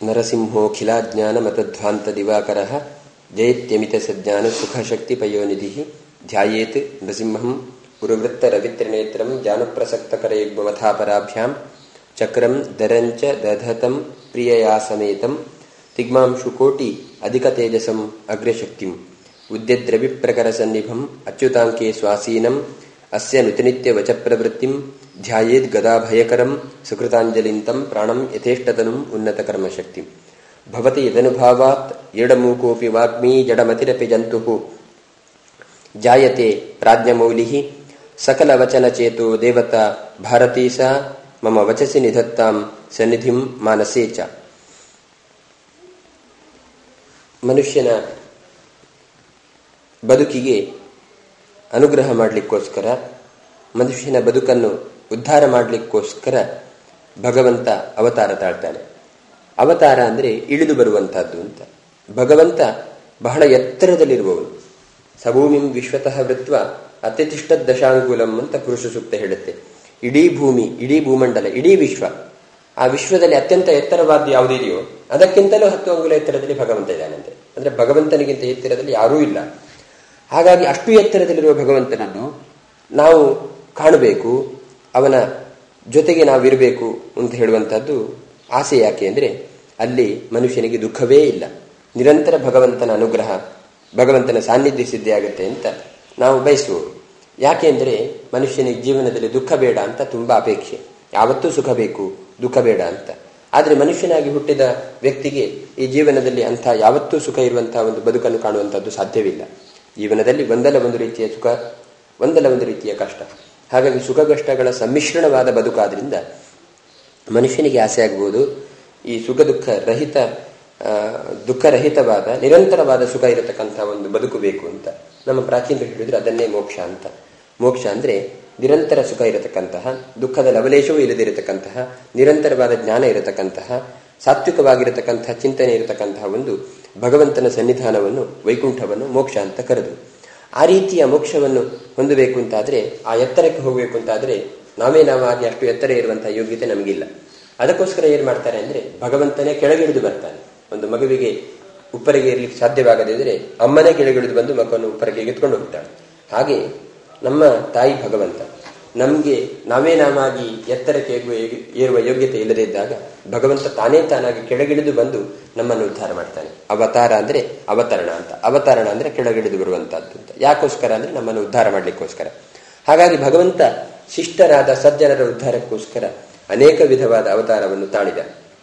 ನರಸಿಂಹೋಖಿಲಾಜ್ಞಾನಮತಧ್ವಾಂತ ದಿವಾಕರಃ ಜಯತ್ಯಮಿತ ಸಜ್ಞಾನ ಸುಖಶಕ್ತಿ ಪಯೋನಿಧಿ ಧ್ಯಾಯೇತ್ ನೃಸಿಂಹಂ ಗುರುವೃತ್ತ ರವಿತ್ರಿನೇತ್ರಂ ಜಾನುಪ್ರಸಕ್ತಕರಯುಗ್ಮವಥಾಪರಾಭ್ಯಾಂ ಚಕ್ರಂ ದರಂಚ ದಧತಂ ಪ್ರಿಯಯಾ ಸಮೇತಂ ತಿಗ್ಮಾಂಶುಕೋಟಿ ಅಧಿಕ ತೇಜಸಂ ಅಗ್ರಶಕ್ತಿಂ ಉದ್ಯದ್ರವಿಪ್ರಕರ ಸನ್ನಿಭಂ ಅಚ್ಯುತಾಂಕೆ ಸ್ವಾಸೀನಂ ಅಸ್ಯ ನುತನಿತ್ಯ ವಚ ಪ್ರವೃತ್ತಿಂ ಧ್ಯಾಯೇದ್ ಗದಾಭಯಕರಂ ಸುಕೃತಾಂಜಲಿಂತಂ ಪ್ರಾಣಂ ಯಥೇಷ್ಟತನುಂ ಉನ್ನತ ಕರ್ಮಶಕ್ತಿಂ ಭವತಿ ಯದನುಭಾವಾತ್ ಏಡಮೂಕೋಪಿ ವಾಗ್ಮೀ ಜಡಮತಿರಪಿ ಜಂತುಃ ಜಾಯತೆ ಪ್ರಾಜ್ಞಮೌಲಿಃ ಸಕಲವಚನಚೇತೋ ದೇವತಾ ಭಾರತೀ ಸಾ ಮಮ ವಚಸಿ ನಿಧತ್ತಾಂ ಸನ್ನಿಧಿಂ ಮಾನಸೇ ಚ. ಮನುಷ್ಯನ ಬದುಕಿಗೆ ಅನುಗ್ರಹ ಮಾಡಲಿಕ್ಕೋಸ್ಕರ, ಮನುಷ್ಯನ ಬದುಕನ್ನು ಉದ್ಧಾರ ಮಾಡಲಿಕ್ಕೋಸ್ಕರ ಭಗವಂತ ಅವತಾರ ತಾಳ್ತಾನೆ. ಅವತಾರ ಅಂದರೆ ಇಳಿದು ಬರುವಂತಹದ್ದು ಅಂತ. ಭಗವಂತ ಬಹಳ ಎತ್ತರದಲ್ಲಿರುವವನು. ಸಭೂಮಿಂ ವಿಶ್ವತಃ ವೃತ್ವ ಅತ್ಯತಿಷ್ಠ ದಶಾಂಗುಲಂ ಅಂತ ಪುರುಷ ಸೂಕ್ತ ಹೇಳುತ್ತೆ. ಇಡೀ ಭೂಮಿ, ಇಡೀ ಭೂಮಂಡಲ, ಇಡೀ ವಿಶ್ವ, ಆ ವಿಶ್ವದಲ್ಲಿ ಅತ್ಯಂತ ಎತ್ತರವಾದ ಯಾವುದಿದೆಯೋ ಅದಕ್ಕಿಂತಲೂ 10 ಅಂಗುಲ ಎತ್ತರದಲ್ಲಿ ಭಗವಂತ ಇದ್ದಾನಂತೆ. ಅಂದ್ರೆ ಭಗವಂತನಿಗಿಂತ ಎತ್ತರದಲ್ಲಿ ಯಾರೂ ಇಲ್ಲ. ಹಾಗಾಗಿ ಅಷ್ಟು ಎತ್ತರದಲ್ಲಿರುವ ಭಗವಂತನನ್ನು ನಾವು ಕಾಣಬೇಕು, ಅವನ ಜೊತೆಗೆ ನಾವಿರಬೇಕು ಅಂತ ಹೇಳುವಂತಹದ್ದು ಆಸೆ. ಯಾಕೆ ಅಂದರೆ ಅಲ್ಲಿ ಮನುಷ್ಯನಿಗೆ ದುಃಖವೇ ಇಲ್ಲ. ನಿರಂತರ ಭಗವಂತನ ಅನುಗ್ರಹ, ಭಗವಂತನ ಸಾನ್ನಿಧ್ಯ ಸಿದ್ಧಿ ಆಗುತ್ತೆ ಅಂತ ನಾವು ಬಯಸುವುದು. ಯಾಕೆ ಅಂದರೆ ಮನುಷ್ಯನಿಗೆ ಜೀವನದಲ್ಲಿ ದುಃಖ ಬೇಡ ಅಂತ ತುಂಬಾ ಅಪೇಕ್ಷೆ. ಯಾವತ್ತೂ ಸುಖ ಬೇಕು, ದುಃಖ ಬೇಡ ಅಂತ. ಆದರೆ ಮನುಷ್ಯನಾಗಿ ಹುಟ್ಟಿದ ವ್ಯಕ್ತಿಗೆ ಈ ಜೀವನದಲ್ಲಿ ಅಂಥ ಯಾವತ್ತೂ ಸುಖ ಇರುವಂತಹ ಒಂದು ಬದುಕನ್ನು ಕಾಣುವಂಥದ್ದು ಸಾಧ್ಯವಿಲ್ಲ. ಜೀವನದಲ್ಲಿ ಒಂದಲ್ಲ ಒಂದು ರೀತಿಯ ಸುಖ, ಒಂದಲ್ಲ ಒಂದು ರೀತಿಯ ಕಷ್ಟ. ಹಾಗಾಗಿ ಸುಖ ಕಷ್ಟಗಳ ಸಮ್ಮಿಶ್ರಣವಾದ ಬದುಕಾದ್ರಿಂದ ಮನುಷ್ಯನಿಗೆ ಆಸೆ ಆಗ್ಬೋದು ಈ ಸುಖ ದುಃಖರಹಿತವಾದ ನಿರಂತರವಾದ ಸುಖ ಇರತಕ್ಕಂಥ ಒಂದು ಬದುಕು ಬೇಕು ಅಂತ. ನಮ್ಮ ಪ್ರಾಚೀನರು ಹೇಳಿದ್ರೆ ಅದನ್ನೇ ಮೋಕ್ಷ ಅಂತ. ಮೋಕ್ಷ ಅಂದ್ರೆ ನಿರಂತರ ಸುಖ ಇರತಕ್ಕಂತಹ, ದುಃಖದ ಲವಲೇಶವೂ ಇಲ್ಲದಿರತಕ್ಕಂತಹ, ನಿರಂತರವಾದ ಜ್ಞಾನ ಇರತಕ್ಕಂತಹ, ಸಾತ್ವಿಕವಾಗಿರತಕ್ಕಂತಹ ಚಿಂತನೆ ಇರತಕ್ಕಂತಹ ಒಂದು ಭಗವಂತನ ಸನ್ನಿಧಾನವನ್ನು, ವೈಕುಂಠವನ್ನು ಮೋಕ್ಷ ಅಂತ ಕರೆದು, ಆ ರೀತಿಯ ಮೋಕ್ಷವನ್ನು ಹೊಂದಬೇಕು ಅಂತಾದ್ರೆ, ಆ ಎತ್ತರಕ್ಕೆ ಹೋಗಬೇಕು ಅಂತಾದ್ರೆ ನಾವಾಗಿ ಅಷ್ಟು ಎತ್ತರ ಇರುವಂತಹ ಯೋಗ್ಯತೆ ನಮಗಿಲ್ಲ. ಅದಕ್ಕೋಸ್ಕರ ಏನ್ ಮಾಡ್ತಾರೆ ಅಂದ್ರೆ ಭಗವಂತನೇ ಕೆಳಗಿಳಿದು ಬರ್ತಾನೆ. ಒಂದು ಮಗುವಿಗೆ ಉಪ್ಪರಿಗೆ ಇರ್ಲಿಕ್ಕೆ ಸಾಧ್ಯವಾಗದಿದ್ರೆ ಅಮ್ಮನೇ ಕೆಳಗಿಳಿದು ಬಂದು ಮಗುವನ್ನು ಉಪ್ಪರಿಗೆ ಎತ್ಕೊಂಡು ಹೋಗ್ತಾಳೆ. ಹಾಗೆ ನಮ್ಮ ತಾಯಿ ಭಗವಂತ ನಮ್ಗೆ ನಾವಾಗಿ ಎತ್ತರಕ್ಕೆ ಏರುವ ಯೋಗ್ಯತೆ ಇಲ್ಲದೇ ಇದ್ದಾಗ ಭಗವಂತ ತಾನಾಗಿ ಕೆಳಗಿಳಿದು ಬಂದು ನಮ್ಮನ್ನು ಉದ್ಧಾರ ಮಾಡ್ತಾನೆ. ಅವತಾರ ಅಂದ್ರೆ ಅವತರಣ ಅಂತ. ಅವತರಣ ಅಂದ್ರೆ ಕೆಳಗಿಳಿದು ಬರುವಂತಹದ್ದು ಅಂತ. ಯಾಕೋಸ್ಕರ ಅಂದ್ರೆ ನಮ್ಮನ್ನು ಉದ್ಧಾರ ಮಾಡ್ಲಿಕ್ಕೋಸ್ಕರ. ಹಾಗಾಗಿ ಭಗವಂತ ಶಿಷ್ಟರಾದ ಸಜ್ಜನರ ಉದ್ಧಾರಕ್ಕೋಸ್ಕರ ಅನೇಕ ವಿಧವಾದ ಅವತಾರವನ್ನು ತಾಳಿದ.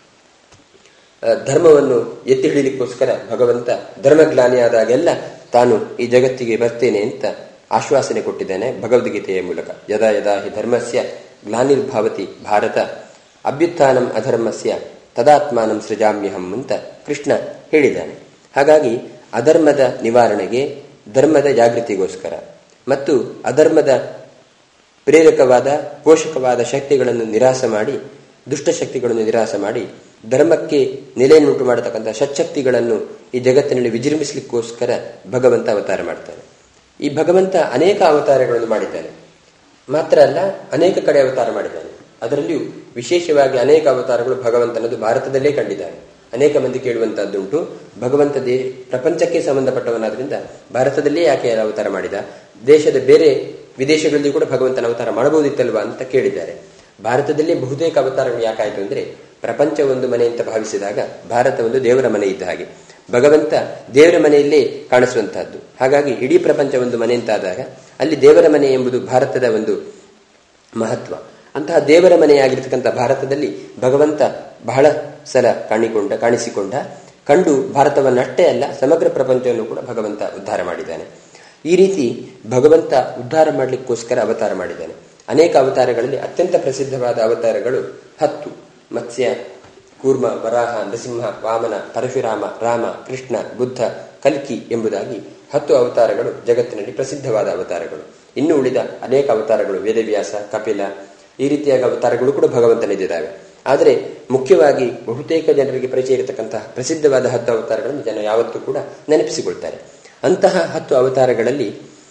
ಧರ್ಮವನ್ನು ಎತ್ತಿ ಹಿಡಿಲಿಕ್ಕೋಸ್ಕರ ಭಗವಂತ ಧರ್ಮಗ್ಲಾನಿಯಾದಾಗೆಲ್ಲ ತಾನು ಈ ಜಗತ್ತಿಗೆ ಬರ್ತೇನೆ ಅಂತ ಆಶ್ವಾಸನೆ ಕೊಟ್ಟಿದ್ದಾನೆ ಭಗವದ್ಗೀತೆಯ ಮೂಲಕ. ಯದಾ ಯದಾ ಹಿ ಧರ್ಮಸ್ಯ ಗ್ಲಾನಿರ್ಭಾವತಿ ಭಾರತ ಅಭ್ಯುತ್ಥಾನಂ ಅಧರ್ಮಸ್ಯ ತದಾತ್ಮಾನಂ ಸೃಜಾಮ್ಯಹಂ ಅಂತ ಕೃಷ್ಣ ಹೇಳಿದ್ದಾನೆ. ಹಾಗಾಗಿ ಅಧರ್ಮದ ನಿವಾರಣೆಗೆ, ಧರ್ಮದ ಜಾಗೃತಿಗೋಸ್ಕರ ಮತ್ತು ಅಧರ್ಮದ ಪ್ರೇರಕವಾದ ಪೋಷಕವಾದ ಶಕ್ತಿಗಳನ್ನು ನಿರಾಸ ಮಾಡಿ, ದುಷ್ಟಶಕ್ತಿಗಳನ್ನು ನಿರಾಸ ಮಾಡಿ ಧರ್ಮಕ್ಕೆ ನೆಲೆಯನ್ನುಂಟು ಮಾಡತಕ್ಕಂಥ ಸಚ್ಛಕ್ತಿಗಳನ್ನು ಈ ಜಗತ್ತಿನಲ್ಲಿ ವಿಜೃಂಭಿಸಲಿಕ್ಕೋಸ್ಕರ ಭಗವಂತ ಅವತಾರ ಮಾಡ್ತಾನೆ. ಈ ಭಗವಂತ ಅನೇಕ ಅವತಾರಗಳನ್ನು ಮಾಡಿದ್ದಾನೆ. ಮಾತ್ರ ಅಲ್ಲ, ಅನೇಕ ಕಡೆ ಅವತಾರ ಮಾಡಿದ್ದಾನೆ. ಅದರಲ್ಲಿಯೂ ವಿಶೇಷವಾಗಿ ಅನೇಕ ಅವತಾರಗಳು ಭಗವಂತನದು ಭಾರತದಲ್ಲೇ ಕಂಡಿದ್ದಾನೆ. ಅನೇಕ ಮಂದಿ ಕೇಳುವಂತಹದ್ದುಂಟು, ಭಗವಂತ ಪ್ರಪಂಚಕ್ಕೆ ಸಂಬಂಧಪಟ್ಟವನಾದ್ರಿಂದ ಭಾರತದಲ್ಲೇ ಯಾಕೆ ಅವತಾರ ಮಾಡಿದ, ದೇಶದ ಬೇರೆ ವಿದೇಶಗಳಲ್ಲಿ ಕೂಡ ಭಗವಂತನ ಅವತಾರ ಮಾಡಬಹುದಿತ್ತಲ್ವಾ ಅಂತ ಕೇಳಿದ್ದಾರೆ. ಭಾರತದಲ್ಲಿ ಬಹುತೇಕ ಅವತಾರಗಳು ಯಾಕಾಯಿತು ಅಂದ್ರೆ ಪ್ರಪಂಚ ಒಂದು ಮನೆ ಅಂತ ಭಾವಿಸಿದಾಗ ಭಾರತ ಒಂದು ದೇವರ ಮನೆ ಇದ್ದ ಹಾಗೆ. ಭಗವಂತ ದೇವರ ಮನೆಯಲ್ಲೇ ಕಾಣಿಸುವಂತಹದ್ದು. ಹಾಗಾಗಿ ಇಡೀ ಪ್ರಪಂಚ ಒಂದು ಮನೆ ಅಂತಾದಾಗ ಅಲ್ಲಿ ದೇವರ ಮನೆ ಎಂಬುದು ಭಾರತದ ಒಂದು ಮಹತ್ವ. ಅಂತಹ ದೇವರ ಮನೆಯಾಗಿರ್ತಕ್ಕಂಥ ಭಾರತದಲ್ಲಿ ಭಗವಂತ ಬಹಳ ಸಲ ಕಾಣಿಸಿಕೊಂಡ, ಕಂಡು ಭಾರತವನ್ನಷ್ಟೇ ಅಲ್ಲ ಸಮಗ್ರ ಪ್ರಪಂಚವನ್ನು ಕೂಡ ಭಗವಂತ ಉದ್ಧಾರ ಮಾಡಿದ್ದಾನೆ. ಈ ರೀತಿ ಭಗವಂತ ಉದ್ಧಾರ ಮಾಡಲಿಕ್ಕೋಸ್ಕರ ಅವತಾರ ಮಾಡಿದ್ದಾನೆ. ಅನೇಕ ಅವತಾರಗಳಲ್ಲಿ ಅತ್ಯಂತ ಪ್ರಸಿದ್ಧವಾದ ಅವತಾರಗಳು 10: ಮತ್ಸ್ಯ, ಕೂರ್ಮ, ವರಾಹ, ನರಸಿಂಹ, ವಾಮನ, ಪರಶುರಾಮ, ರಾಮ, ಕೃಷ್ಣ, ಬುದ್ಧ, ಕಲ್ಕಿ ಎಂಬುದಾಗಿ 10 ಅವತಾರಗಳು ಜಗತ್ತಿನಲ್ಲಿ ಪ್ರಸಿದ್ಧವಾದ ಅವತಾರಗಳು. ಇನ್ನು ಉಳಿದ ಅನೇಕ ಅವತಾರಗಳು ವೇದವ್ಯಾಸ, ಕಪಿಲ, ಈ ರೀತಿಯಾದ ಅವತಾರಗಳು ಕೂಡ ಭಗವಂತನಿದ್ದಾವೆ. ಆದರೆ ಮುಖ್ಯವಾಗಿ ಬಹುತೇಕ ಜನರಿಗೆ ಪರಿಚಯ ಇರತಕ್ಕಂತಹ ಪ್ರಸಿದ್ಧವಾದ 10 ಅವತಾರಗಳನ್ನು ಜನ ಯಾವತ್ತೂ ಕೂಡ ನೆನಪಿಸಿಕೊಳ್ತಾರೆ. ಅಂತಹ 10 ಅವತಾರಗಳಲ್ಲಿ